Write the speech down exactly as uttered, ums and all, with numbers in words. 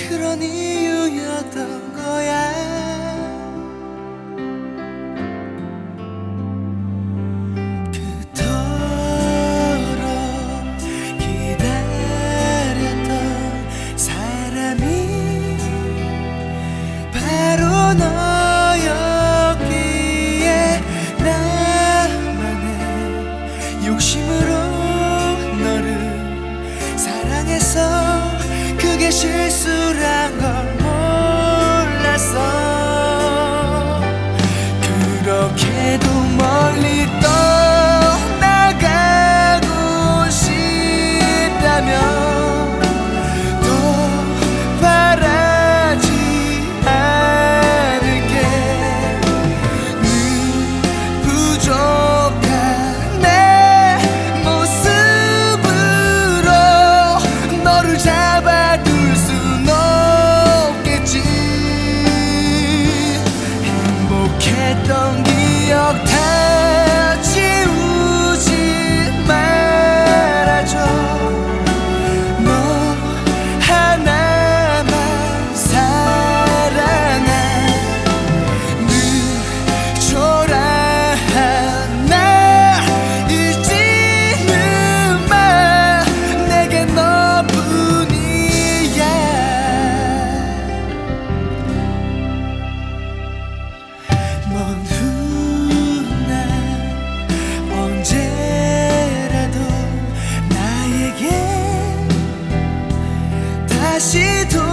그런 이유였던 거야. 그토록 기다렸던 사람이 바로 너였기에 나만의 욕심으로 너를 사랑해서 그게 실수란 걸 몰랐어. 그렇게도 멀리 떠나가고 싶다면 또 바라지 않을게. 늘 부족한 내 모습으로 너를 잡아둘 순 없겠지. 행복했던 기억 다 지우지 말아줘. 너 하나만 사랑한 늘 초라한 나 잊지는 마. 내게 너뿐이야. 먼 훗날 언제라도 나에게 다시 돌